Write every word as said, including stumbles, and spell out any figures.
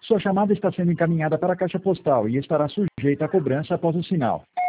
Sua chamada está sendo encaminhada para a caixa postal e estará sujeita a cobrança após o sinal.